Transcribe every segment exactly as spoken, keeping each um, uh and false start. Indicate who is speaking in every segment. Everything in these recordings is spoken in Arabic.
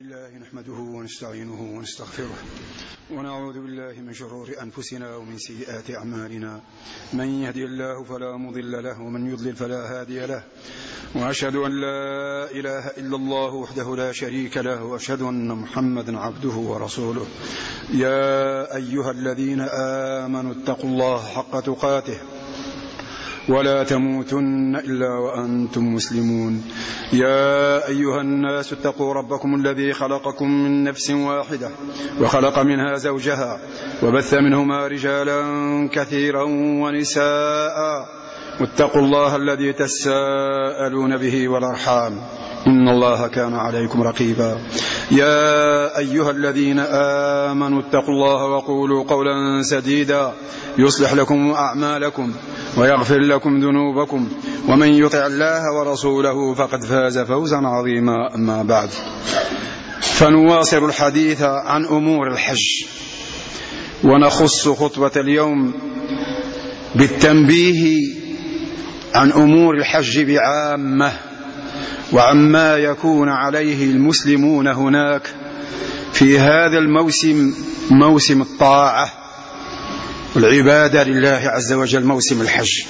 Speaker 1: الله نحمده ونستعينه ونستغفره ونعوذ بالله من شرور أنفسنا ومن سيئات أعمالنا. من يهدي الله فلا مضل له ومن يضلل فلا هادي له، وأشهد أن لا إله إلا الله وحده لا شريك له، وأشهد أن محمدا عبده ورسوله. يا أيها الذين آمنوا اتقوا الله حق تقاته ولا تموتن إلا وأنتم مسلمون. يا أيها الناس اتقوا ربكم الذي خلقكم من نفس واحدة وخلق منها زوجها وبث منهما رجالا كثيرا ونساء، واتقوا الله الذي تساءلون به والأرحام إن الله كان عليكم رقيبا. يا أيها الذين آمنوا اتقوا الله وقولوا قولا سديدا يصلح لكم أعمالكم ويغفر لكم ذنوبكم، ومن يطع الله ورسوله فقد فاز فوزا عظيما. أما بعد، فنواصل الحديث عن أمور الحج، ونخص خطبة اليوم بالتنبيه عن أمور الحج بعامة، وعما يكون عليه المسلمون هناك في هذا الموسم، موسم الطاعة والعبادة لله عز وجل، موسم الحج.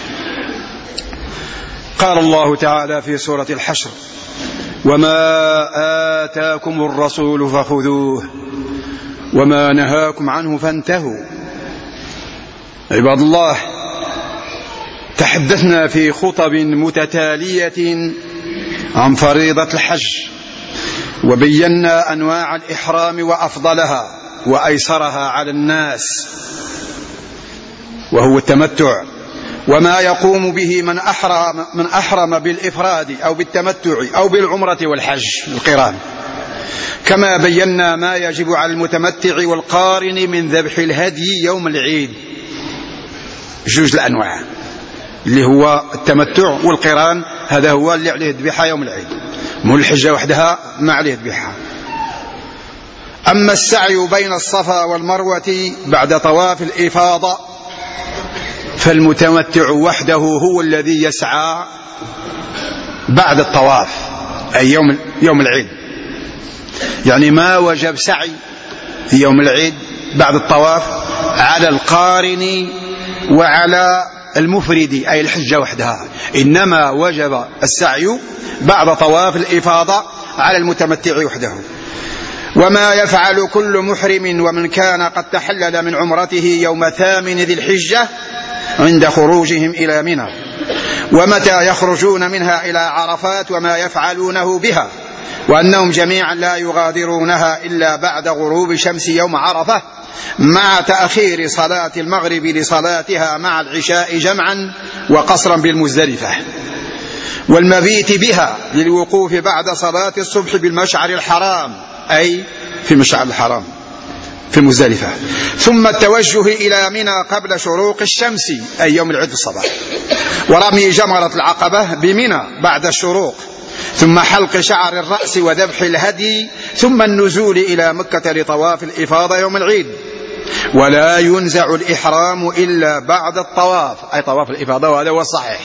Speaker 1: قال الله تعالى في سورة الحشر: وما آتاكم الرسول فخذوه وما نهاكم عنه فانتهوا. عباد الله، تحدثنا في خطب متتالية عن فريضة الحج، وبينا أنواع الإحرام وأفضلها وأيسرها على الناس، وهو التمتع، وما يقوم به من أحرم, من أحرم بالإفراد أو بالتمتع أو بالعمرة والحج القران. كما بينا ما يجب على المتمتع والقارن من ذبح الهدي يوم العيد، جوج الأنواع اللي هو التمتع والقران، هذا هو اللي عليه ذبيحة يوم العيد، مو الحجة وحدها ما عليه ذبيحة. أما السعي بين الصفا والمروة بعد طواف الإفاضة فالمتمتع وحده هو الذي يسعى بعد الطواف، أي يوم, يوم العيد، يعني ما وجب سعي في يوم العيد بعد الطواف على القارن وعلى المفرد أي الحجة وحدها، إنما وجب السعي بعد طواف الإفاضة على المتمتع وحده. وما يفعل كل محرم ومن كان قد تحلل من عمرته يوم ثامن ذي الحجة عند خروجهم إلى منى، ومتى يخرجون منها إلى عرفات، وما يفعلونه بها، وأنهم جميعا لا يغادرونها إلا بعد غروب شمس يوم عرفة، مع تأخير صلاة المغرب لصلاتها مع العشاء جمعا وقصرا بالمزدلفة، والمبيت بها للوقوف بعد صلاة الصبح بالمشعر الحرام أي في مشعر الحرام في المزدلفة، ثم التوجه إلى منى قبل شروق الشمس أي يوم العيد الصباح، ورمي جمرة العقبة بمنى بعد الشروق، ثم حلق شعر الرأس وذبح الهدي، ثم النزول إلى مكة لطواف الإفاضة يوم العيد. ولا ينزع الإحرام إلا بعد الطواف أي طواف الإفاضة، وهذا هو الصحيح.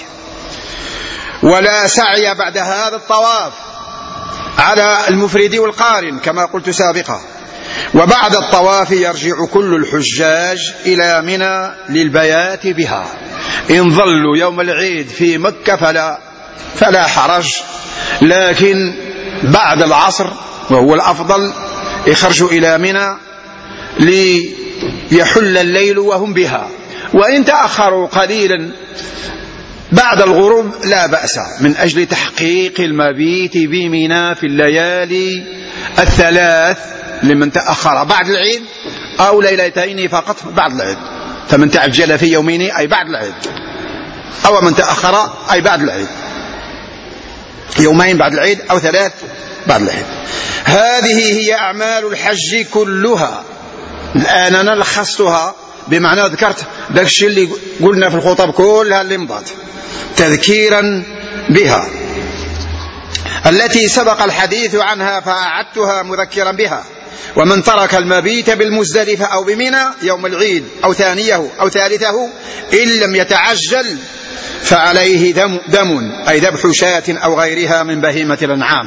Speaker 1: ولا سعي بعد هذا الطواف على المفرد والقارن كما قلت سابقا. وبعد الطواف يرجع كل الحجاج إلى منى للبيات بها، إن ظلوا يوم العيد في مكة فلا, فلا حرج، لكن بعد العصر وهو الأفضل يخرجوا إلى منى ليحل الليل وهم بها، وإن تأخروا قليلا بعد الغروب لا بأس، من أجل تحقيق المبيت بمنى في الليالي الثلاث لمن تأخر بعد العيد، أو ليلتين فقط بعد العيد، فمن تعجل في يومين أي بعد العيد، أو من تأخر أي بعد العيد، يومين بعد العيد أو ثلاث بعد العيد. هذه هي أعمال الحج كلها. الآن أنا لخصتها بمعنى ذكرت ذاك الشيء اللي قلنا في الخطب كلها اللي مضت تذكيرا بها، التي سبق الحديث عنها فأعدتها مذكرا بها. ومن ترك المبيت بالمزدلفة أو بمنى يوم العيد أو ثانيه أو ثالثه إن لم يتعجل فعليه دم, دم أي ذبح شاة أو غيرها من بهيمة الأنعام،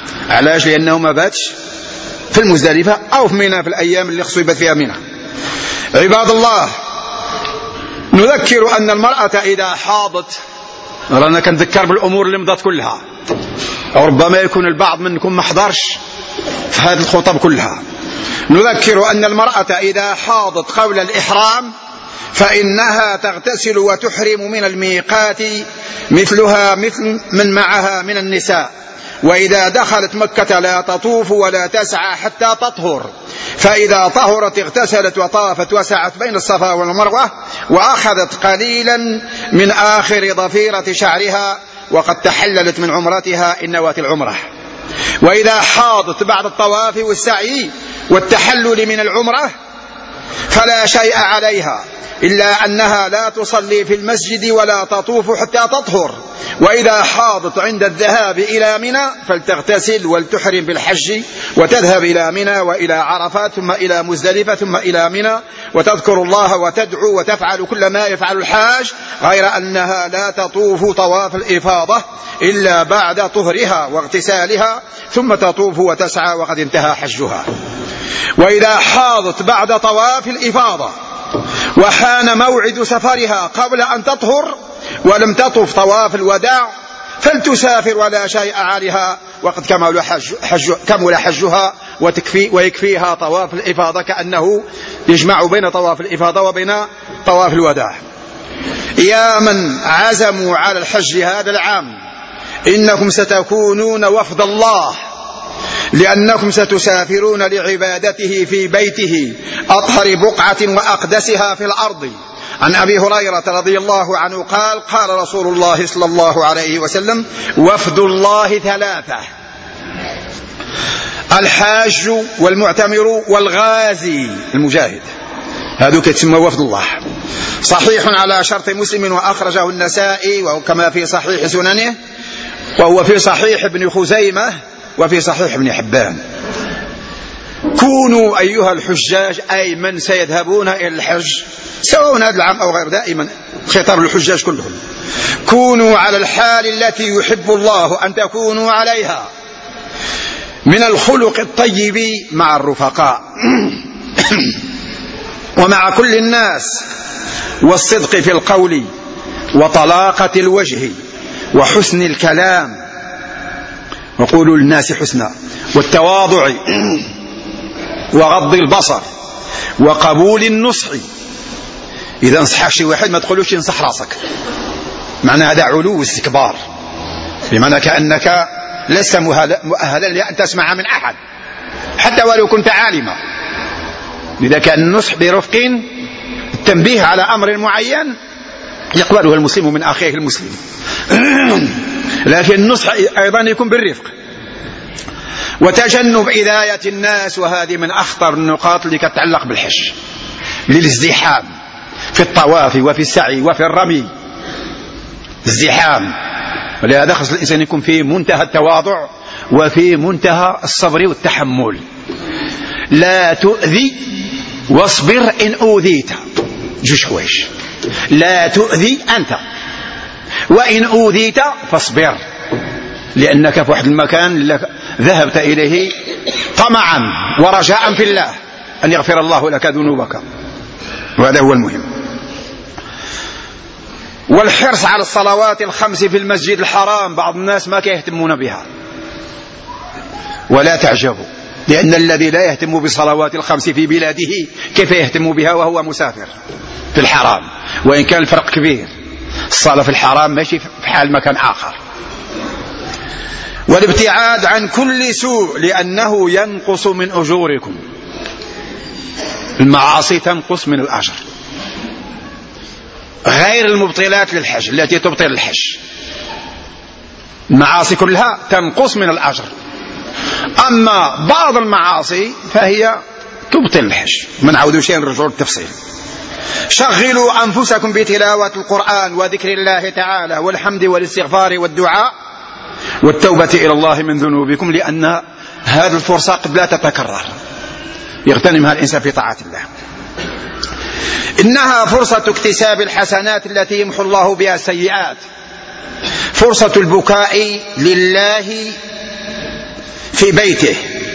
Speaker 1: علاش؟ لأنه ما باتش في المزدلفة أو في منى في الأيام اللي خصو يبات فيها منى. عباد الله، نذكر أن المرأة إذا حاضت، رانا كنذكر بالأمور اللي مضت كلها، أو ربما يكون البعض منكم ما حضرش في هذه الخطب كلها. نذكر أن المرأة إذا حاضت قبل الإحرام فإنها تغتسل وتحرم من الميقات مثلها مثل من معها من النساء، وإذا دخلت مكة لا تطوف ولا تسعى حتى تطهر، فإذا طهرت اغتسلت وطافت وسعت بين الصفا والمروة وأخذت قليلا من آخر ضفيرة شعرها وقد تحللت من عمرتها إن نوت العمرة. وإذا حاضت بعد الطواف والسعي والتحلل من العمرة فلا شيء عليها إلا أنها لا تصلي في المسجد ولا تطوف حتى تطهر. وإذا حاضت عند الذهاب إلى منى فلتغتسل ولتحرم بالحج وتذهب إلى منى وإلى عرفات ثم إلى مزدلفة ثم إلى منى وتذكر الله وتدعو وتفعل كل ما يفعل الحاج، غير أنها لا تطوف طواف الإفاضة إلا بعد طهرها واغتسالها ثم تطوف وتسعى وقد انتهى حجها. وإذا حاضت بعد طواف الإفاضة وحان موعد سفرها قبل أن تطهر ولم تطف طواف الوداع فلتسافر ولا شيء عليها وقد كمل, حج حج كمل حجها وتكفي ويكفيها طواف الإفاضة، كأنه يجمع بين طواف الإفاضة وبين طواف الوداع. يا من عزموا على الحج هذا العام إنكم ستكونون وفد الله، لأنكم ستسافرون لعبادته في بيته أطهر بقعة وأقدسها في الأرض. عن أبي هريرة رضي الله عنه قال: قال رسول الله صلى الله عليه وسلم: وفد الله ثلاثة: الحاج والمعتمر والغازي المجاهد، هذو كتسمى وفد الله. صحيح على شرط مسلم وأخرجه النسائي وكما في صحيح سننه، وهو في صحيح ابن خزيمة وفي صحيح ابن حبان. كونوا أيها الحجاج، أي من سيذهبون إلى الحج سواء هذا العام أو غير، دائما خطاب الحجاج كلهم، كونوا على الحال التي يحب الله أن تكونوا عليها من الخلق الطيب مع الرفقاء ومع كل الناس، والصدق في القول وطلاقة الوجه وحسن الكلام، وقولوا للناس حسنا، والتواضع وغض البصر وقبول النصح. إذا نصحك شي واحد ما تقولوش ينصح راسك، معنى هذا علو واستكبار، بمعنى كأنك لست مؤهلا لأن تسمع من أحد حتى ولو كنت عالما. إذا كان النصح برفق، التنبيه على أمر معين يقبله المسلم من أخيه المسلم لكن النصح أيضا يكون بالرفق، وتجنب إذاية الناس، وهذه من أخطر النقاط اللي تتعلق بالحج، للازدحام في الطواف وفي السعي وفي الرمي، ازدحام. ولهذا خص الإنسان يكون في منتهى التواضع وفي منتهى الصبر والتحمل. لا تؤذي واصبر إن أوذيت، جوج حوايج، لا تؤذي أنت، وإن أوذيت فاصبر، لأنك في واحد المكان ذهبت إليه طمعا ورجاء في الله أن يغفر الله لك ذنوبك، وهذا هو المهم. والحرص على الصلوات الخمس في المسجد الحرام، بعض الناس ما كيهتمون بها، ولا تعجبوا، لأن الذي لا يهتم بصلوات الخمس في بلاده كيف يهتم بها وهو مسافر في الحرام؟ وإن كان الفرق كبير، الصلاة في الحرام ماشي في حال مكان آخر. والابتعاد عن كل سوء لأنه ينقص من أجوركم، المعاصي تنقص من الأجر، غير المبطلات للحج التي تبطل الحج، المعاصي كلها تنقص من الأجر، أما بعض المعاصي فهي تبطل الحج. من عودوا شيء نرجعوا للتفصيل. شغلوا أنفسكم بتلاوة القرآن وذكر الله تعالى والحمد والاستغفار والدعاء والتوبة إلى الله من ذنوبكم، لأن هذه الفرصة قد لا تتكرر يغتنمها الإنسان في طاعة الله. إنها فرصة اكتساب الحسنات التي يمحو الله بها السيئات، فرصة البكاء لله في بيته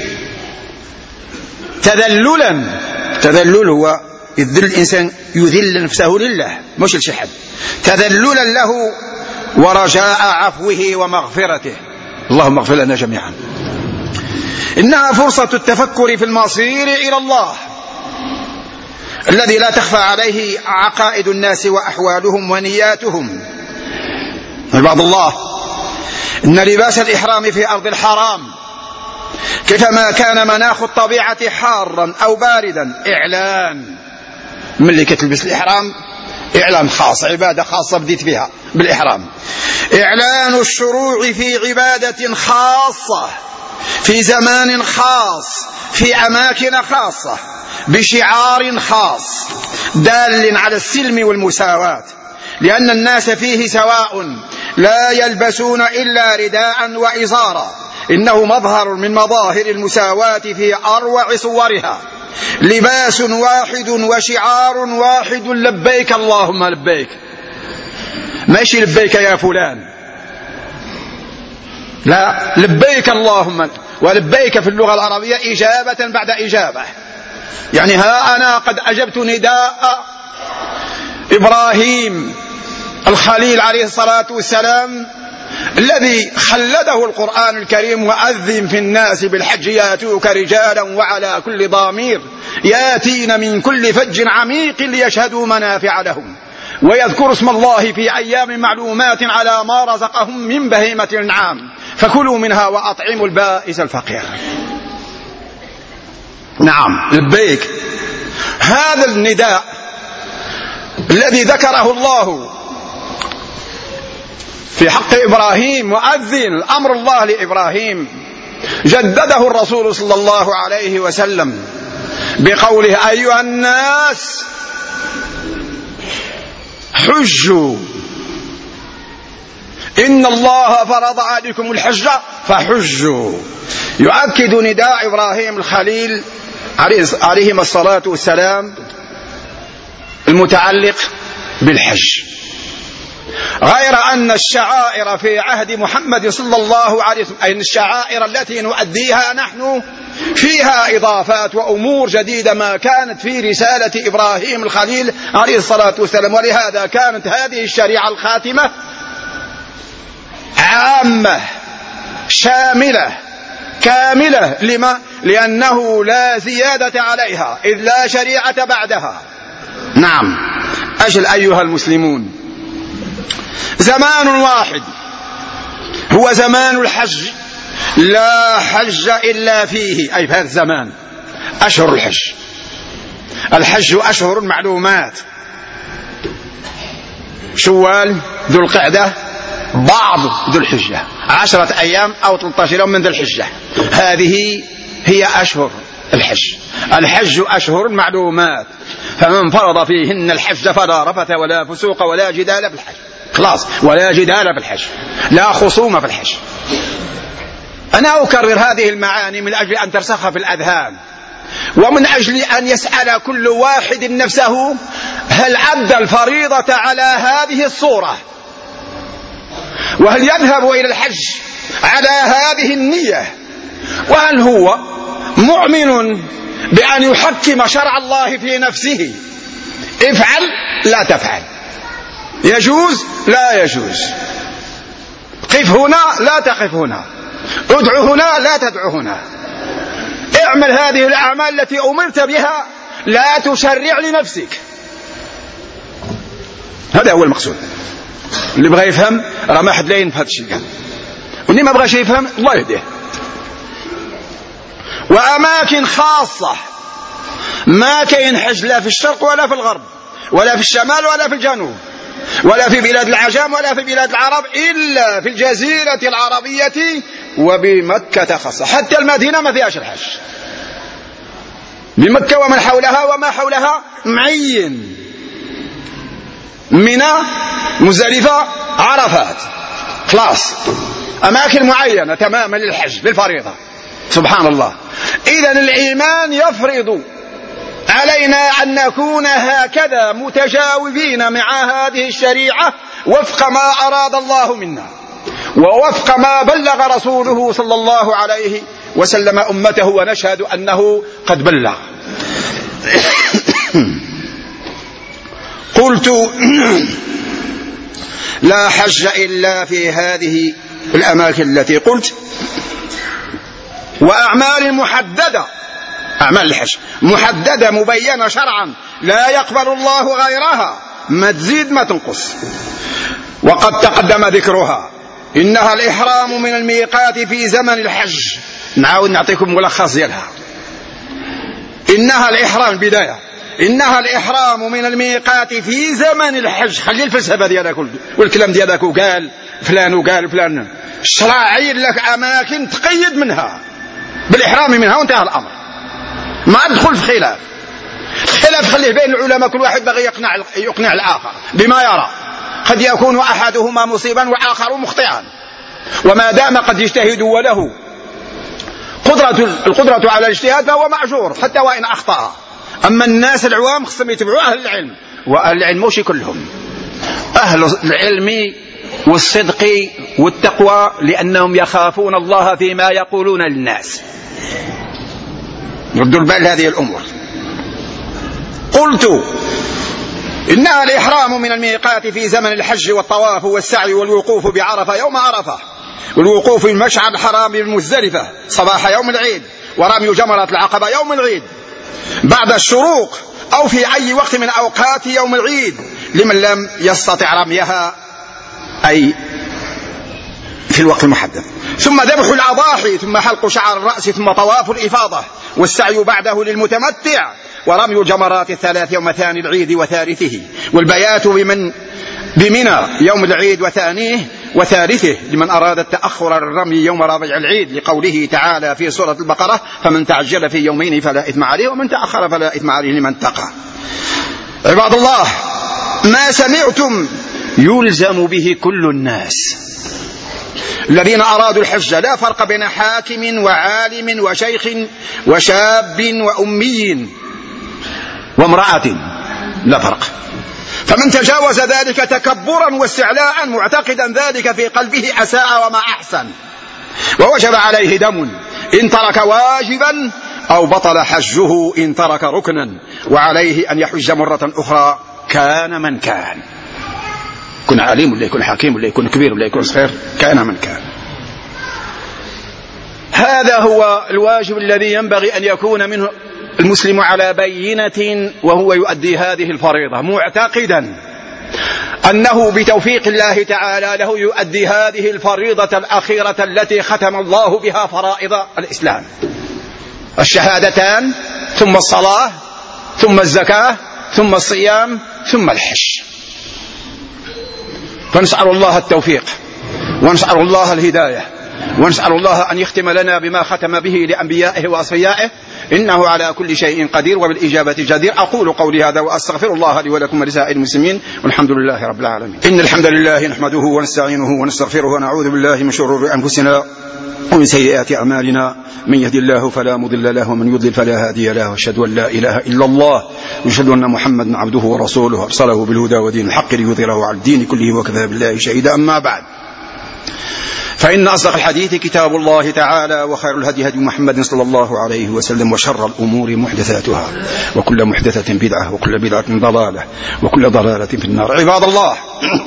Speaker 1: تذللا. تذلل هو يذل الإنسان، يذل نفسه لله مش لشحد، تذللا له ورجاء عفوه ومغفرته. اللهم اغفر لنا جميعا. إنها فرصة التفكر في المصير إلى الله الذي لا تخفى عليه عقائد الناس وأحوالهم ونياتهم. عباد الله، إن لباس الإحرام في أرض الحرام كيفما كان مناخ الطبيعة حارا أو باردا إعلان. من اللي كتلبس الإحرام إعلان خاص، عبادة خاصة بديت فيها بالإحرام، إعلان الشروع في عبادة خاصة في زمان خاص في أماكن خاصة بشعار خاص دال على السلم والمساواة، لأن الناس فيه سواء لا يلبسون إلا رداء وإزارا. إنه مظهر من مظاهر المساواة في أروع صورها، لباس واحد وشعار واحد، لبيك اللهم لبيك، ماشي لبيك يا فلان، لا، لبيك اللهم. ولبيك في اللغة العربية إجابة بعد إجابة، يعني ها أنا قد أجبت نداء إبراهيم الخليل عليه الصلاة والسلام الذي خلده القرآن الكريم: وأذن في الناس بالحج ياتوك رجالا وعلى كل ضامير ياتين من كل فج عميق ليشهدوا منافع لهم ويذكروا اسم الله في أيام معلومات على ما رزقهم من بهيمة الأنعام فكلوا منها وأطعموا البائس الفقير. نعم، لبيك. هذا النداء الذي ذكره الله في حق إبراهيم، وأذن أمر الله لإبراهيم، جدده الرسول صلى الله عليه وسلم بقوله: أيها الناس حجوا إن الله فرض عليكم الحج فحجوا. يؤكد نداء إبراهيم الخليل عليهما الصلاة والسلام المتعلق بالحج، غير أن الشعائر في عهد محمد صلى الله عليه وسلم، أي الشعائر التي نؤديها نحن، فيها إضافات وأمور جديدة ما كانت في رسالة إبراهيم الخليل عليه الصلاة والسلام. ولهذا كانت هذه الشريعة الخاتمة عامة شاملة كاملة. لما؟ لأنه لا زيادة عليها، إذ لا شريعة بعدها. نعم، أجل أيها المسلمون، زمان واحد هو زمان الحج، لا حج إلا فيه، أي في هذا الزمان أشهر الحج. الحج أشهر معلومات: شوال، ذو القعدة، بعض ذو الحجة، عشرة أيام أو ثلاثة عشر يوم من ذو الحجة. هذه هي أشهر الحج. الحج أشهر معلومات، فمن فرض فيهن الحج فلا رفث ولا فسوق ولا جدال في الحج. خلاص، ولا جدال في الحج، لا خصومة في الحج. أنا أكرر هذه المعاني من أجل أن ترسخ في الأذهان، ومن أجل أن يسأل كل واحد نفسه: هل أدى الفريضة على هذه الصورة؟ وهل يذهب إلى الحج على هذه النية؟ وهل هو مؤمن بأن يحكم شرع الله في نفسه؟ افعل لا تفعل، يجوز لا يجوز، قف هنا لا تقف هنا، ادع هنا لا تدع هنا، اعمل هذه الأعمال التي أمرت بها، لا تشرع لنفسك. هذا هو المقصود. اللي بغى يفهم راه ما حد لاين في هذا الشيء، واللي ما بغاش يفهم الله يهديه. وأماكن خاصة ما كاين حج لا في الشرق ولا في الغرب ولا في الشمال ولا في الجنوب ولا في بلاد العجم ولا في بلاد العرب، إلا في الجزيرة العربية وبمكة خاصة. حتى المدينة ما فيهاش الحج، بمكة ومن حولها وما حولها معين: منى، مزدلفة، عرفات، خلاص، أماكن معينة تماما للحج بالفريضة. سبحان الله. إذن الإيمان يفرض علينا أن نكون هكذا متجاوبين مع هذه الشريعة وفق ما أراد الله منا ووفق ما بلغ رسوله صلى الله عليه وسلم أمته، ونشهد أنه قد بلغ. قلت لا حج إلا في هذه الأماكن التي قلت، وأعمال محددة، أعمال الحج محددة مبينة شرعا لا يقبل الله غيرها، ما تزيد ما تنقص. وقد تقدم ذكرها. إنها الإحرام من الميقات في زمن الحج. نعاود نعطيكم ملخص ديالها. إنها الإحرام البداية، إنها الإحرام من الميقات في زمن الحج. خلي الفلسفة ديالك والكلام ديالك وقال فلان وقال فلان، شراعي لك أماكن تقيد منها بالإحرام منها وانتهى الأمر. ما أدخل في خلاف، خلاف خليه بين العلماء، كل واحد بغي يقنع, يقنع الآخر بما يرى. قد يكون أحدهما مصيبا والآخر مخطئا، وما دام قد يجتهد وله قدرة القدرة على الاجتهاد فهو معجور حتى وإن أخطأ. أما الناس العوام خصهم يتبعوا أهل العلم، وأهل العلم مش كلهم أهل العلم والصدق والتقوى، لأنهم يخافون الله فيما يقولون للناس. ردوا البال لهذه الأمور. قلت إنها الإحرام من الميقات في زمن الحج والطواف والسعي والوقوف بعرفة يوم عرفة، والوقوف في المشعر الحرام بمزدلفة صباح يوم العيد، ورمي جمرة العقبة يوم العيد بعد الشروق أو في أي وقت من أوقات يوم العيد لمن لم يستطع رميها أي في الوقت المحدد. ثم ذبح الأضاحي، ثم حلق شعر الرأس، ثم طواف الإفاضة، والسعي بعده للمتمتع، ورمي جمرات الثلاث يوم ثاني العيد وثالثه، والبيات بمن بمنى يوم العيد وثانيه وثالثه لمن أراد التأخر الرمي يوم رابع العيد، لقوله تعالى في سورة البقرة: فمن تعجل في يومين فلا إثم عليه ومن تأخر فلا إثم عليه لمن اتقى. عباد الله، ما سمعتم يلزم به كل الناس الذين أرادوا الحج، لا فرق بين حاكم وعالم وشيخ وشاب وأمي وامرأة، لا فرق. فمن تجاوز ذلك تكبرا واستعلاء معتقدا ذلك في قلبه أساء وما أحسن، ووجب عليه دم إن ترك واجبا، أو بطل حجه إن ترك ركنا، وعليه أن يحج مرة أخرى كان من كان، يكون عالم ولا يكون حكيم ولا يكون كبير ولا يكون صغير، كان من كان. هذا هو الواجب الذي ينبغي أن يكون منه المسلم على بينة وهو يؤدي هذه الفريضة، معتقدا أنه بتوفيق الله تعالى له يؤدي هذه الفريضة الأخيرة التي ختم الله بها فرائض الإسلام: الشهادتان، ثم الصلاة، ثم الزكاة، ثم الصيام، ثم الحج. فنسأل الله التوفيق، ونسأل الله الهداية، ونسأل الله أن يختم لنا بما ختم به لأنبيائه وأصفيائه، إنه على كل شيء قدير وبالإجابة جدير. أقول قولي هذا وأستغفر الله لي ولكم ولسائر المسلمين، والحمد لله رب العالمين. إن الحمد لله نحمده ونستعينه ونستغفره ونعوذ بالله من شرور أنفسنا ومن سيئات أعمالنا، من يهدي الله فلا مضل له ومن يضلل فلا هادي له، وأشهد أن لا إله إلا الله وأشهد أن محمدا عبده ورسوله أرسله بالهدى ودين الحق ليظهره على الدين كله وكفى بالله شهيدا. أما بعد، فإن أصدق الحديث كتاب الله تعالى، وخير الهدي هدي محمد صلى الله عليه وسلم، وشر الأمور محدثاتها، وكل محدثة بدعة، وكل بدعة ضلالة، وكل ضلالة في النار. عباد الله،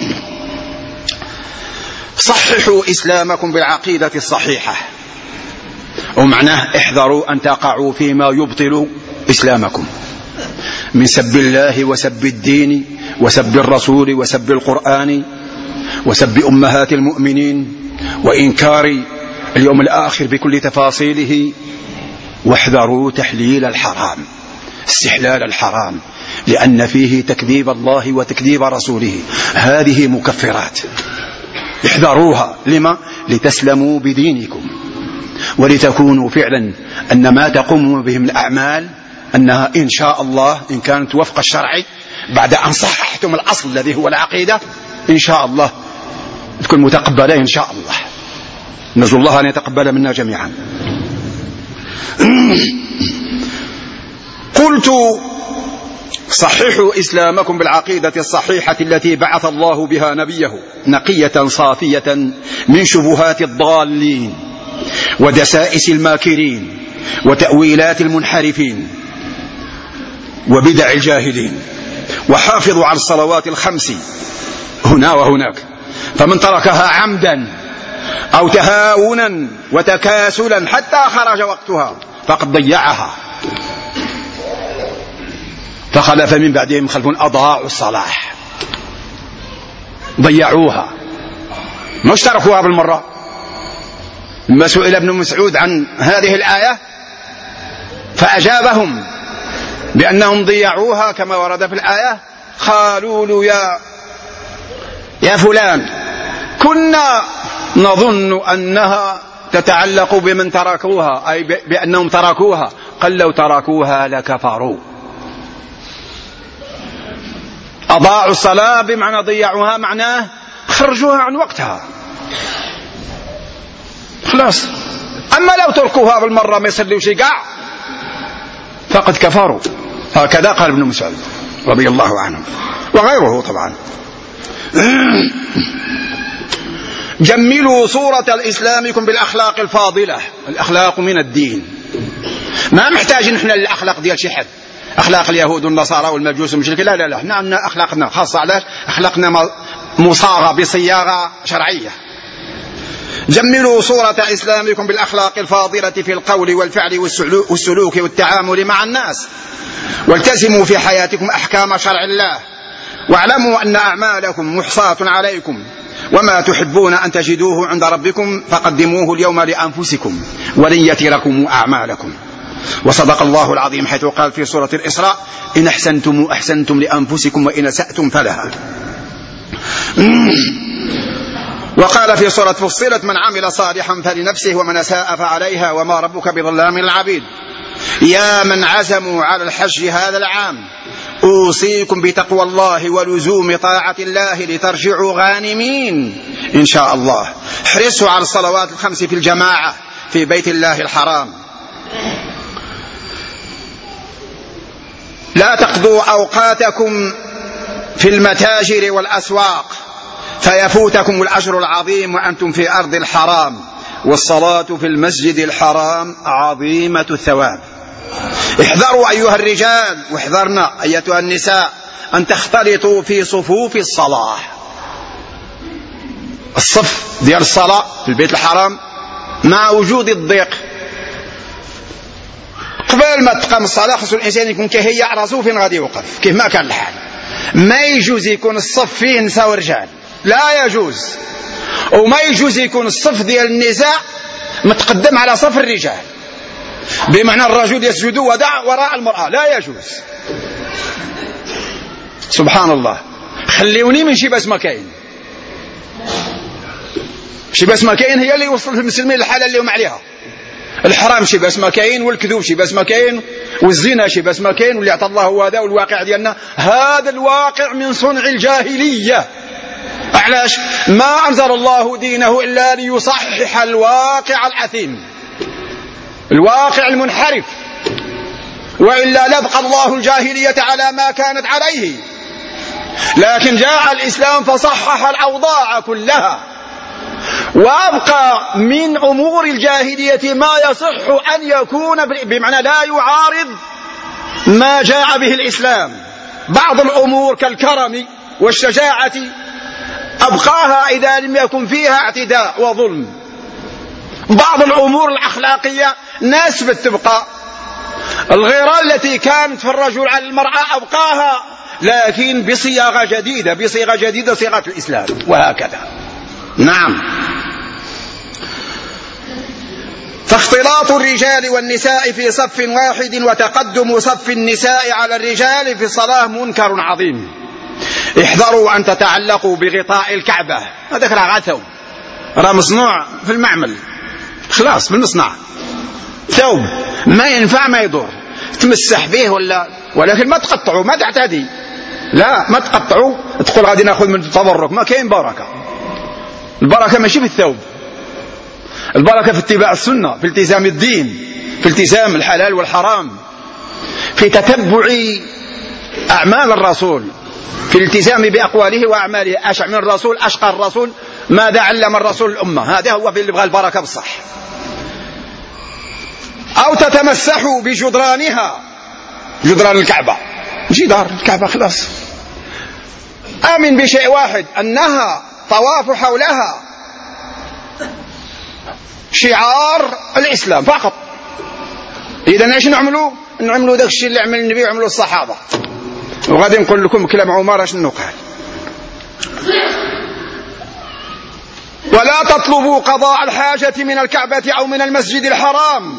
Speaker 1: صححوا إسلامكم بالعقيدة الصحيحة، ومعناه احذروا أن تقعوا فيما يبطل إسلامكم من سب الله وسب الدين وسب الرسول وسب القرآن وسب أمهات المؤمنين وإنكار اليوم الآخر بكل تفاصيله. واحذروا تحليل الحرام، استحلال الحرام، لأن فيه تكذيب الله وتكذيب رسوله، هذه مكفرات، احذروها. لما؟ لتسلموا بدينكم، ولتكونوا فعلا أن ما تقوموا به من الأعمال أنها إن شاء الله إن كانت وفق الشرع، بعد أن صححتم الأصل الذي هو العقيدة، إن شاء الله تكون متقبلة إن شاء الله. نرجو الله أن يتقبل منا جميعا. قلت: صححوا إسلامكم بالعقيدة الصحيحة التي بعث الله بها نبيه، نقية صافية من شبهات الضالين، ودسائس الماكرين وتأويلات المنحرفين وبدع الجاهلين، وحافظوا على الصلوات الخمس هنا وهناك، فمن تركها عمدا أو تهاونا وتكاسلا حتى خرج وقتها فقد ضيعها. فخلف من بعدهم خلف أضاعوا الصلاة، ضيعوها مش تركوها بالمرة. لما سئل ابن مسعود عن هذه الآية فأجابهم بأنهم ضيعوها كما ورد في الآية، قالوا له يا يا فلان كنا نظن أنها تتعلق بمن تركوها، أي بأنهم تركوها. قال لو تركوها لكفروا. أضاعوا الصلاة بمعنى ضيعوها، معناه خرجوها عن وقتها خلاص. أما لو تركوها بالمرة ما يصلوا شيء قاع فقد كفروا. هكذا قال ابن مسعود رضي الله عنه وغيره طبعا. جملوا صورة الإسلامكم بالأخلاق الفاضلة. الأخلاق من الدين، ما محتاج نحن للأخلاق ديال شي حد، أخلاق اليهود والنصارى والمجوس والمشركين، لا لا لا، احنا عندنا أخلاقنا خاصة. علاش؟ أخلاقنا مصاغة بصياغة شرعية. جملوا صورة إسلامكم بالأخلاق الفاضلة في القول والفعل والسلوك والتعامل مع الناس، والتزموا في حياتكم أحكام شرع الله، واعلموا أن أعمالكم محصاة عليكم، وما تحبون أن تجدوه عند ربكم فقدموه اليوم لأنفسكم ولن يتركم أعمالكم. وصدق الله العظيم حيث قال في سورة الإسراء: إن أحسنتم أحسنتم لأنفسكم وإن أسأتم فلها. وقال في سورة فصلت: من عمل صالحا فلنفسه ومن أساء فعليها وما ربك بظلام للعبيد. يا من عزموا على الحج هذا العام أوصيكم بتقوى الله ولزوم طاعة الله لترجعوا غانمين إن شاء الله. احرصوا على الصلوات الخمس في الجماعة في بيت الله الحرام. لا تقضوا أوقاتكم في المتاجر والأسواق فيفوتكم الأجر العظيم وأنتم في أرض الحرام، والصلاة في المسجد الحرام عظيمة الثواب. احذروا أيها الرجال، واحذرنا أيتها النساء، أن تختلطوا في صفوف الصلاة. الصف ديال الصلاة في البيت الحرام مع وجود الضيق، قبل ما تقام الصلاة خصو الإنسان يكون كيهيأ راسو فين غادي يوقف، كيف ما كان الحال. ما يجوز يكون الصف فيه نساء ورجال، لا يجوز. وما يجوز يكون الصف ديال النساء متقدم على صف الرجال، بمعنى الرجل يسجد ودع وراء المرأة، لا يجوز. سبحان الله. خليوني من شي باس ما كاين، شي باس ما كاين هي اللي وصلت المسلمين للحالة اللي هم عليها. الحرام شي باس ما كاين، والكذوب شي باس ما كاين، والزنا شي باس ما كاين، واللي عطى الله هذا. والواقع ديالنا هذا الواقع من صنع الجاهلية. علاش؟ ما أنزل الله دينه إلا ليصحح الواقع الأثيم، الواقع المنحرف، وإلا لبقى الله الجاهلية على ما كانت عليه. لكن جاء الإسلام فصحح الأوضاع كلها، وأبقى من أمور الجاهلية ما يصح أن يكون بمعنى لا يعارض ما جاء به الإسلام. بعض الأمور كالكرم والشجاعة أبقاها إذا لم يكن فيها اعتداء وظلم. بعض الأمور الأخلاقية ناسبة تبقى. الغيرة التي كانت في الرجل على المرأة أبقاها، لكن بصياغة جديدة، بصيغة جديدة، صيغة الإسلام، وهكذا. نعم. فاختلاط الرجال والنساء في صف واحد وتقدم صف النساء على الرجال في الصلاة منكر عظيم. احذروا أن تتعلقوا بغطاء الكعبة. هذاك راه غثو، راه مصنوع في المعمل، خلاص بالمصنع، ثوب ما ينفع ما يضر، تمسح به ولا، ولكن ما تقطعوا، ما تعتدي، لا ما تقطعوا تقول غادي ناخذ من التبرك. ما كاين بركة. البركة ماشي في الثوب، البركة في اتباع السنة، في التزام الدين، في التزام الحلال والحرام، في تتبع أعمال الرسول، في الالتزام بأقواله وأعماله. أشع من الرسول، أشقى الرسول، ماذا علم الرسول الأمة؟ هذا هو في اللي بغى البركة بالصح. أو تتمسحوا بجدرانها، جدران الكعبة، جدار الكعبة خلاص، آمن بشيء واحد، أنها طواف حولها شعار الإسلام فقط. إذا ايش نعملوا؟ نعملوا ذاك الشيء اللي عمل النبي وعملوا الصحابة. وغادي نقول لكم كلام عمر شنو قال: ولا تطلبوا قضاء الحاجة من الكعبة أو من المسجد الحرام.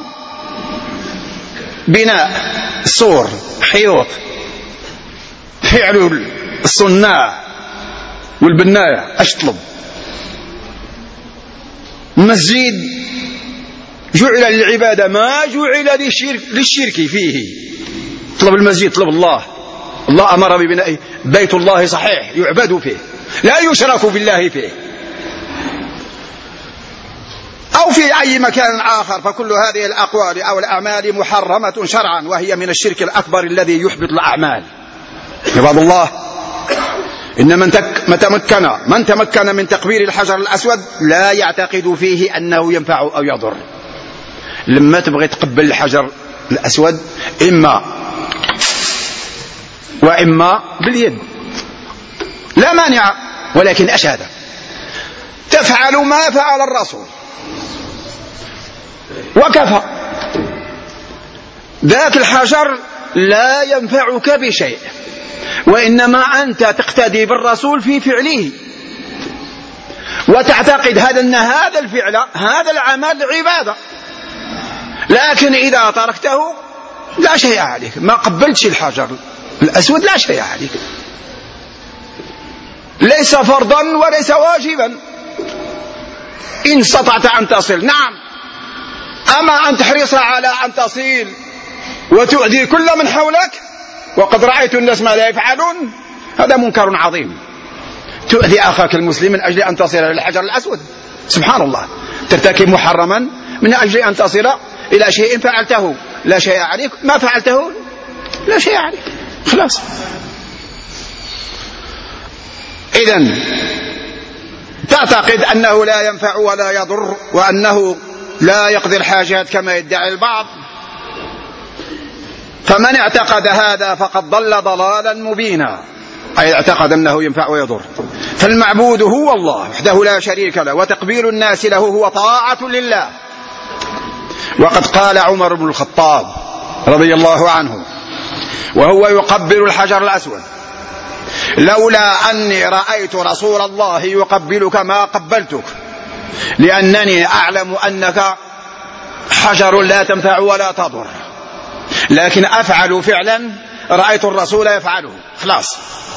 Speaker 1: بناء سور، حيوط، فعل الصناع والبناية، اش تطلب؟ المسجد جعل للعبادة، ما جعل للشرك, للشرك فيه. طلب المسجد، طلب الله. الله أمر ببنائه، بيت الله صحيح يعبد فيه، لا يشرك بالله فيه. أو في أي مكان آخر، فكل هذه الأقوال أو الأعمال محرمة شرعا، وهي من الشرك الأكبر الذي يحبط الأعمال. عباد الله، إن من, تك من تمكن من تمكن من تقبيل الحجر الأسود لا يعتقد فيه أنه ينفع أو يضر. لما تبغي تقبل الحجر الأسود إما وإما باليد لا مانع، ولكن أش هذا؟ تفعل ما فعل الرسول وكفى. ذاك الحجر لا ينفعك بشيء، وإنما أنت تقتدي بالرسول في فعله، وتعتقد هذا أن هذا الفعل هذا العمل عبادة. لكن إذا تركته لا شيء عليك، ما قبلتش الحجر الأسود لا شيء عليك، ليس فرضا وليس واجبا إن استطعت أن تصل. نعم، أما أن تحرص على أن تصل وتؤذي كل من حولك، وقد رأيت الناس ما لا يفعلون، هذا منكر عظيم. تؤذي أخاك المسلم من أجل أن تصل إلى الحجر الأسود، سبحان الله، ترتكب محرما من أجل أن تصل إلى شيء فعلته لا شيء عليك، ما فعلته لا شيء عليك، خلاص. إذن تعتقد أنه لا ينفع ولا يضر، وأنه لا يقضي الحاجات كما يدعي البعض، فمن اعتقد هذا فقد ضل ضلالا مبينا، أي اعتقد أنه ينفع ويضر. فالمعبود هو الله وحده لا شريك له، وتقبيل الناس له هو طاعة لله. وقد قال عمر بن الخطاب رضي الله عنه وهو يقبل الحجر الأسود: لولا أني رأيت رسول الله يقبلك ما قبلتك، لأنني أعلم أنك حجر لا تنفع ولا تضر، لكن أفعل فعلا رأيت الرسول يفعله، خلاص.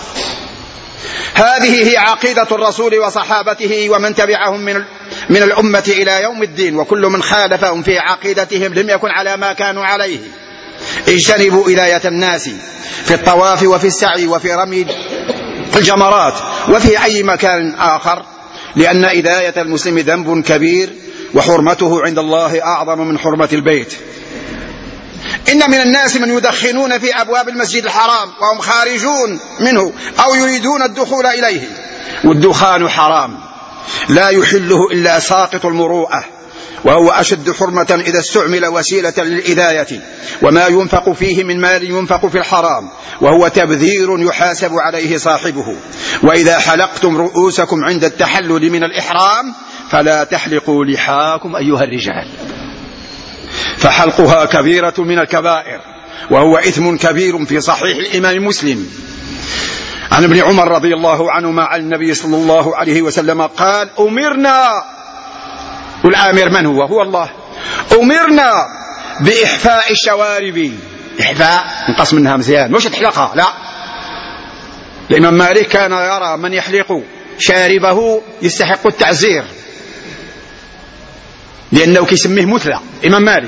Speaker 1: هذه هي عقيدة الرسول وصحابته ومن تبعهم من من الأمة إلى يوم الدين، وكل من خالفهم في عقيدتهم لم يكن على ما كانوا عليه. اجتنبوا إلاية الناس في الطواف وفي السعي وفي رمي الجمرات وفي أي مكان آخر، لأن إذاية المسلم ذنب كبير، وحرمته عند الله أعظم من حرمة البيت. إن من الناس من يدخنون في أبواب المسجد الحرام وهم خارجون منه أو يريدون الدخول إليه، والدخان حرام لا يحله إلا ساقط المروءة، وهو أشد حرمة إذا استعمل وسيلة للإذاية، وما ينفق فيه من مال ينفق في الحرام، وهو تبذير يحاسب عليه صاحبه. وإذا حلقتم رؤوسكم عند التحلل من الإحرام فلا تحلقوا لحاكم أيها الرجال، فحلقها كبيرة من الكبائر، وهو إثم كبير في صحيح الإمام مسلم عن ابن عمر رضي الله عنهما عن النبي صلى الله عليه وسلم قال: أمرنا، والآمر من هو؟ هو الله. أمرنا بإحفاء الشوارب. إحفاء نقص منها مزيان، مش تحلقها، لا. الإمام مالك كان يرى من يحلق شاربه يستحق التعزير، لأنه كيسميه مثلى. إمام مالك: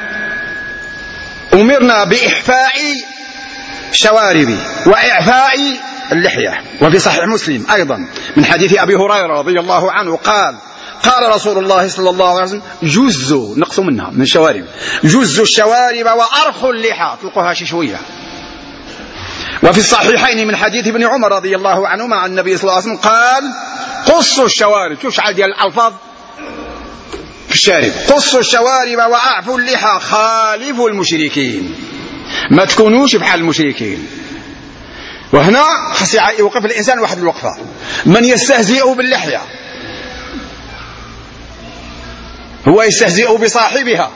Speaker 1: أمرنا بإحفاء شوارب وإعفاء اللحية. وفي صحيح مسلم أيضا من حديث أبي هريرة رضي الله عنه قال: قال رسول الله صلى الله عليه وسلم: جزوا، نقصوا منها من الشوارب، جزوا الشوارب وأرخوا اللحى، تلقوها شي شوية. وفي الصحيحين من حديث ابن عمر رضي الله عنهما عن النبي صلى الله عليه وسلم قال: قصوا الشوارب. شوف شحال ديال الألفاظ في الشارب. قصوا الشوارب وأعفوا اللحى خالفوا المشركين، ما تكونوش بحال المشركين. وهنا خص يوقف الإنسان واحد الوقفة. من يستهزئ باللحية هو يستهزئ بصاحبها،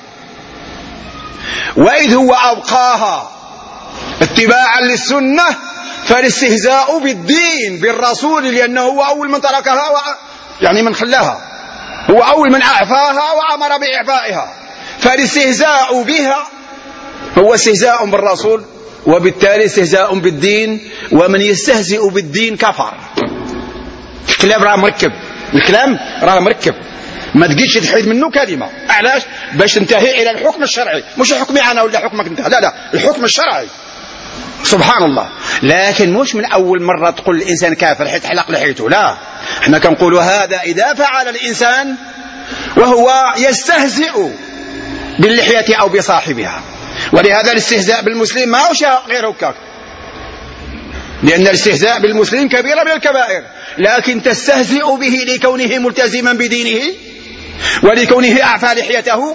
Speaker 1: وإذ هو أبقاها اتباعا للسنة فالاستهزاء بالدين بالرسول، لأنه هو أول من تركها و... يعني من خلاها، هو أول من أعفاها وأمر بإعفائها، فالاستهزاء بها هو استهزاء بالرسول، وبالتالي استهزاء بالدين. ومن يستهزئ بالدين كفر. الكلام راه مركب، الكلام راه مركب، ما تجيش تحيد منه كلمة. علاش؟ باش تنتهي إلى الحكم الشرعي، مش حكمي أنا ولا حكمك انت، لا لا، الحكم الشرعي. سبحان الله. لكن مش من أول مرة تقول الإنسان كافر حيت حلق لحيته، لا، احنا كنقول هذا إذا فعل الإنسان وهو يستهزئ باللحية أو بصاحبها. ولهذا الاستهزاء بالمسلم ما هو غير هكاك، لأن الاستهزاء بالمسلم كبيرة من الكبائر، لكن تستهزئ به لكونه ملتزما بدينه ولكونه أعفى لحيته.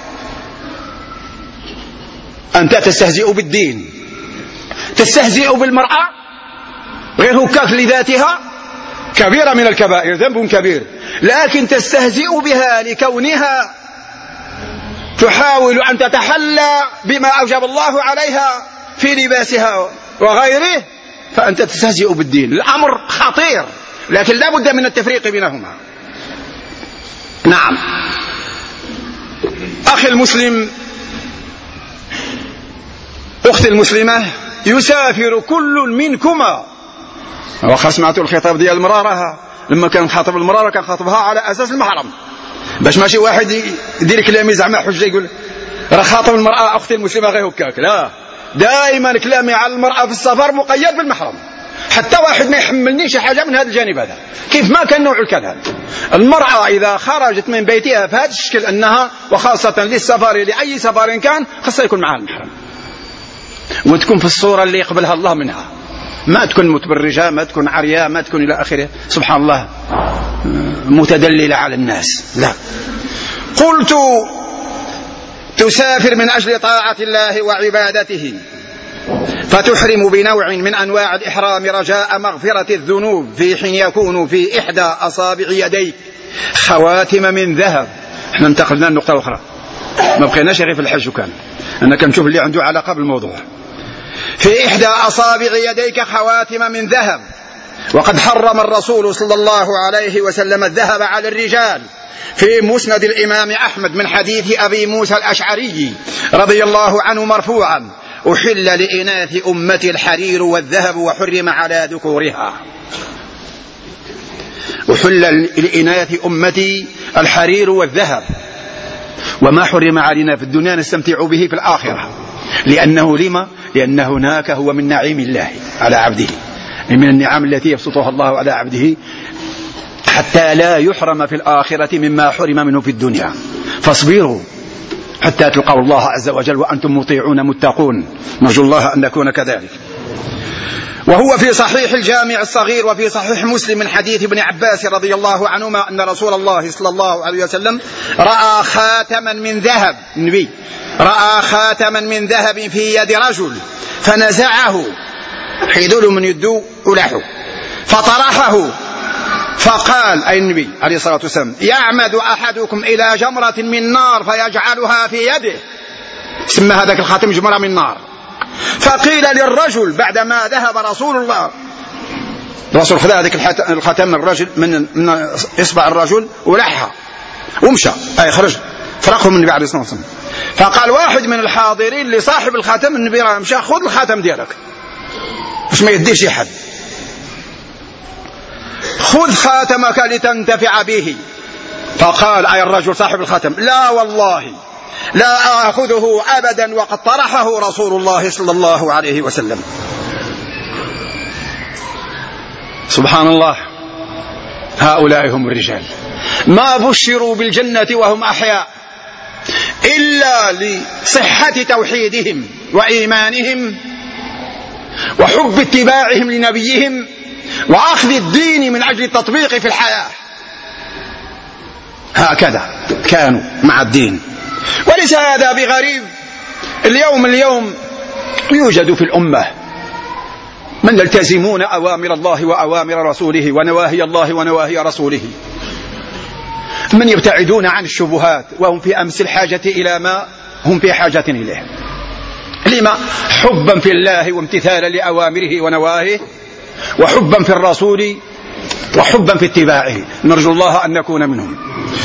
Speaker 1: أنت تستهزئ بالدين. تستهزئ بالمرأة غير هكاك لذاتها كبيرة من الكبائر، ذنب كبير، لكن تستهزئ بها لكونها تحاول أن تتحلى بما أوجب الله عليها في لباسها وغيره، فأنت تستهزئ بالدين. الأمر خطير، لكن لا بد من التفريق بينهما. نعم أخي المسلم، أختي المسلمة، يسافر كل منكما. وخا سمعتوا الخطاب ديال المرارة، لما كان خاطب المرارة كان خاطبها على أساس المحرم، باش ماشي واحد يدير كلامي زعما حجة يقول راه خاطب المرأة أختي المسلمة غير هكاك. لا، دائما كلامي على المرأة في السفر مقيد بالمحرم، حتى واحد ما يحملني شي حاجة من هذا الجانب هذا. كيف ما كان نوع الكلام، المرأة إذا خرجت من بيتها في هذا الشكل أنها وخاصة للسفر لأي سفر كان خاصة يكون معها المحرم، وتكون في الصورة اللي يقبلها الله منها، ما تكون متبرجة، ما تكون عرياء، ما تكون إلى آخره، سبحان الله، متدللة على الناس. لا، قلت تسافر من أجل طاعة الله وعبادته، فتحرم بنوع من أنواع الإحرام رجاء مغفرة الذنوب في حين يكون في إحدى أصابع يديك خواتم من ذهب. احنا انتقلنا للنقطة الأخرى، ما بقيناش غير في الحج، وكان أنا كنشوف اللي عنده علاقة بالموضوع. في إحدى أصابع يديك خواتم من ذهب، وقد حرم الرسول صلى الله عليه وسلم الذهب على الرجال في مسند الإمام أحمد من حديث أبي موسى الأشعري رضي الله عنه مرفوعا: أحل لإناث أمتي الحرير والذهب وحرم على ذكورها. أحل لإناث أمتي الحرير والذهب، وما حرم علينا في الدنيا نستمتع به في الآخرة، لأنه لما؟ لأن هناك هو من نعيم الله على عبده، من النعم التي يبسطها الله على عبده حتى لا يحرم في الآخرة مما حرم منه في الدنيا. فاصبروا حتى تلقوا الله عز وجل وأنتم مطيعون متقون، نرجو الله أن نكون كذلك. وهو في صحيح الجامع الصغير وفي صحيح مسلم من حديث ابن عباس رضي الله عنهما أن رسول الله صلى الله عليه وسلم رأى خاتما من ذهب، النبي رأى خاتما من ذهب في يد رجل فنزعه، حيدول من يدو ولحه، فطرحه، فقال أي النبي عليه الصلاة والسلام: يعمد أحدكم إلى جمرة من نار فيجعلها في يده، سمى هذاك الخاتم جمرة من نار. فقيل للرجل بعدما ذهب رسول الله، الرسول خذ هذاك الخاتم من الرجل من, من إصبع الرجل ولحها ومشى، أي خرج فرقه من النبي عليه الصلاة والسلام. فقال واحد من الحاضرين لصاحب الخاتم: النبي راه مشى، خذ الخاتم ديالك باش ما يديش حد، خذ خاتمك لتنتفع به. فقال أي الرجل صاحب الخاتم: لا والله لا آخذه أبدا، وقد طرحه رسول الله صلى الله عليه وسلم. سبحان الله، هؤلاء هم الرجال، ما بشروا بالجنة وهم أحياء إلا لصحة توحيدهم وإيمانهم وحب اتباعهم لنبيهم وأخذ الدين من أجل التطبيق في الحياة. هكذا كانوا مع الدين. وليس هذا بغريب. اليوم اليوم يوجد في الأمة من يلتزمون أوامر الله وأوامر رسوله ونواهي الله ونواهي رسوله، من يبتعدون عن الشبهات وهم في أمس الحاجة إلى ما هم في حاجة إليه. لما؟ حبا في الله وامتثالا لأوامره ونواهيه، وحبا في الرسول وحبا في اتباعه. نرجو الله أن نكون منهم.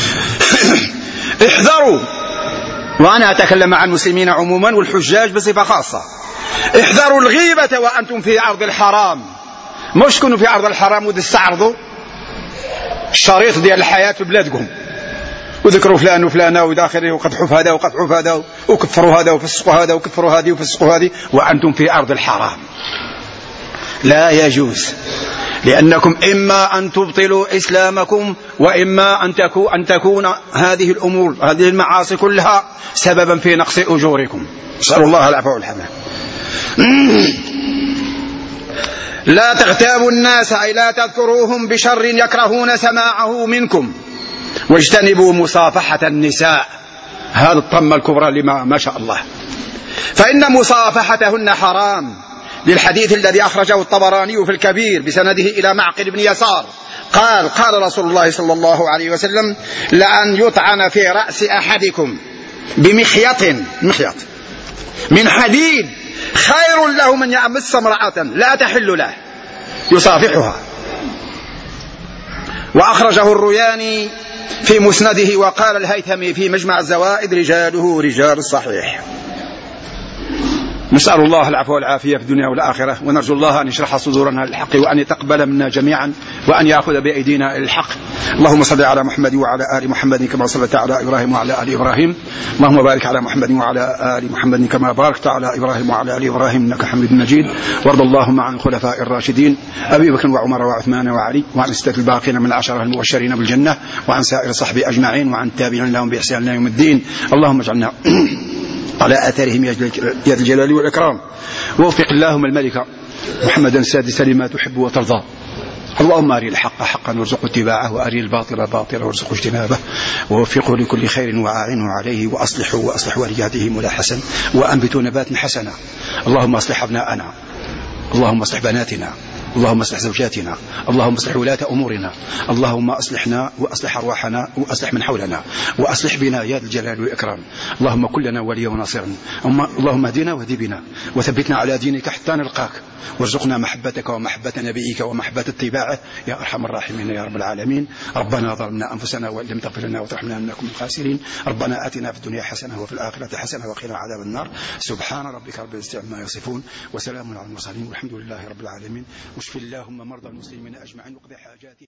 Speaker 1: احذروا، وأنا أتكلم عن المسلمين عموما والحجاج بصفة خاصة، احذروا الغيبة وأنتم في أرض الحرام. مش كنوا في أرض الحرام وتستعرضوا الشريط ديال الحياة في بلادكم وذكروا فلان وفلانة وداخله وقدحوا في هذا وقدحوا في هذا وكفروا هذا وفسقوا هذا وكفروا هذه وفسقوا هذه، وأنتم في أرض الحرام. لا يجوز، لأنكم إما أن تبطلوا إسلامكم وإما أن تكون, أن تكون هذه الأمور هذه المعاصي كلها سببا في نقص أجوركم. نسأل الله العفو والحمد. لا تغتابوا الناس، أي لا تذكروهم بشر يكرهون سماعه منكم، واجتنبوا مصافحة النساء. هذا الطمة الكبرى لما ما شاء الله، فإن مصافحتهن حرام، للحديث الذي أخرجه الطبراني في الكبير بسنده إلى معقل بن يسار قال قال رسول الله صلى الله عليه وسلم: لأن يطعن في رأس أحدكم بمخيط مخيط من حديد خير له من يمس امرأة لا تحل له يصافحها. وأخرجه الروياني في مسنده، وقال الهيثمي في مجمع الزوائد: رجاله رجال الصحيح. نسأل الله العفو والعافية في الدنيا والآخرة، ونرجو الله أن يشرح صدورنا للحق وأن يتقبل منا جميعا وأن يأخذ بأيدينا الحق. اللهم صل على محمد وعلى آل محمد كما صليت على إبراهيم وعلى آل إبراهيم. اللهم بارك على محمد وعلى آل محمد كما باركت على إبراهيم وعلى آل إبراهيم إنك حميد مجيد. وارض اللهم عن الخلفاء الراشدين أبي بكر وعمر وعثمان وعلي، وعن الستة الباقين من العشرة المبشرين بالجنة، وعن سائر الصحب أجمعين، وعن التابعين لهم بإحسان إلى يوم الدين. اللهم اجعلنا على آثارهم يا ذا الجلال والإكرام. ووفق اللهم الملك محمدا السادس لما تحب وترضى. اللهم أري الحق حقا وارزق اتباعه، وأري الباطل باطلا وارزق اجتنابه، ووفقه لكل خير وأعينه عليه، وأصلحه وأصلح ولياته ولا حسن، وأنبتوا نبات حسنا. اللهم أصلح أبناءنا، اللهم أصلح بناتنا، اللهم اصلح زوجاتنا، اللهم اصلح ولاة أمورنا، اللهم أصلحنا وأصلح أرواحنا وأصلح من حولنا، وأصلح بنا يا ذا الجلال والإكرام. اللهم كن لنا وليا وناصرا، اللهم اهدنا واهد بنا وثبتنا على دينك حتى نلقاك، وارزقنا محبتك ومحبة نبيك ومحبة اتباعه يا أرحم الراحمين يا رب العالمين. ربنا ظلمنا أنفسنا وإن لم تغفر لنا وترحمنا لنكن من الخاسرين. ربنا آتنا في الدنيا حسنة وفي الآخرة حسنة وقنا عذاب النار. سبحان ربك رب العزة عما يصفون وسلام على المرسلين والحمد لله رب العالمين. واشف اللهم مرضى المسلمين أجمعين وقضي حاجاتهم.